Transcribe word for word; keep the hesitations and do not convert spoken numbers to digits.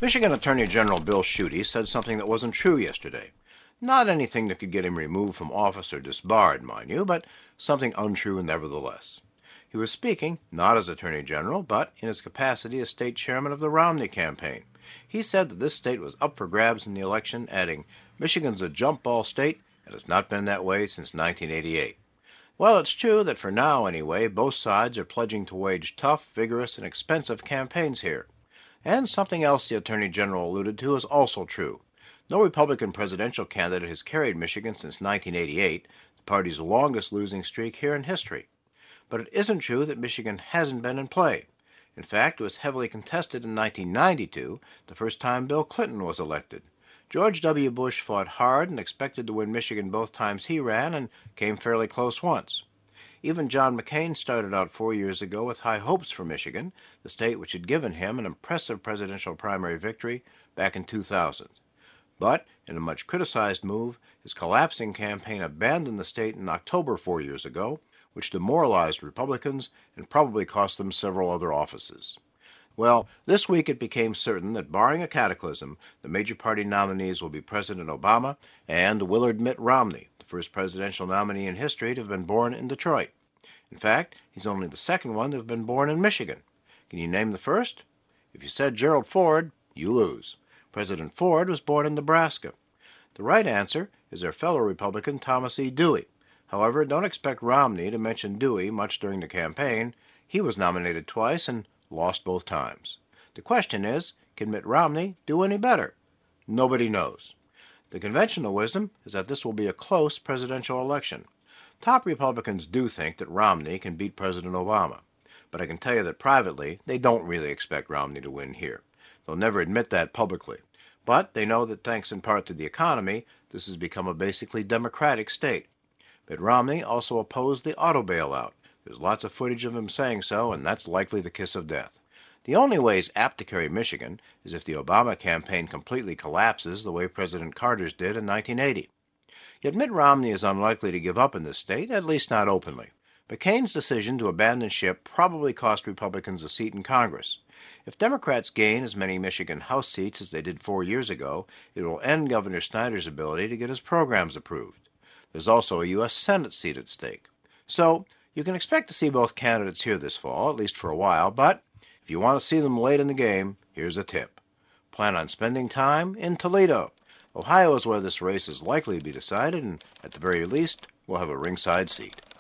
Michigan Attorney General Bill Schuette said something that wasn't true yesterday. Not anything that could get him removed from office or disbarred, mind you, but something untrue nevertheless. He was speaking, not as Attorney General, but in his capacity as state chairman of the Romney campaign. He said that this state was up for grabs in the election, adding, "Michigan's a jump ball state, and it's not been that way since nineteen eighty-eight. Well, it's true that for now, anyway, both sides are pledging to wage tough, vigorous, and expensive campaigns here. And something else the Attorney General alluded to is also true. No Republican presidential candidate has carried Michigan since nineteen eighty-eight, the party's longest losing streak here in history. But it isn't true that Michigan hasn't been in play. In fact, it was heavily contested in nineteen ninety-two, the first time Bill Clinton was elected. George W. Bush fought hard and expected to win Michigan both times he ran and came fairly close once. Even John McCain started out four years ago with high hopes for Michigan, the state which had given him an impressive presidential primary victory back in two thousand. But, in a much criticized move, his collapsing campaign abandoned the state in October four years ago, which demoralized Republicans and probably cost them several other offices. Well, this week it became certain that, barring a cataclysm, the major party nominees will be President Obama and Willard Mitt Romney, the first presidential nominee in history to have been born in Detroit. In fact, he's only the second one to have been born in Michigan. Can you name the first? If you said Gerald Ford, you lose. President Ford was born in Nebraska. The right answer is our fellow Republican Thomas E. Dewey. However, don't expect Romney to mention Dewey much during the campaign. He was nominated twice and lost both times. The question is, can Mitt Romney do any better? Nobody knows. The conventional wisdom is that this will be a close presidential election. Top Republicans do think that Romney can beat President Obama, but I can tell you that privately they don't really expect Romney to win here. They'll never admit that publicly, but they know that thanks in part to the economy, this has become a basically Democratic state. Mitt Romney also opposed the auto bailout. There's lots of footage of him saying so, and that's likely the kiss of death. The only way he's apt to carry Michigan is if the Obama campaign completely collapses the way President Carter's did in nineteen eighty. Yet Mitt Romney is unlikely to give up in this state, at least not openly. McCain's decision to abandon ship probably cost Republicans a seat in Congress. If Democrats gain as many Michigan House seats as they did four years ago, it will end Governor Snyder's ability to get his programs approved. There's also a U S Senate seat at stake. So, you can expect to see both candidates here this fall, at least for a while, but if you want to see them late in the game, here's a tip. Plan on spending time in Toledo. Ohio is where this race is likely to be decided, and at the very least, we'll have a ringside seat.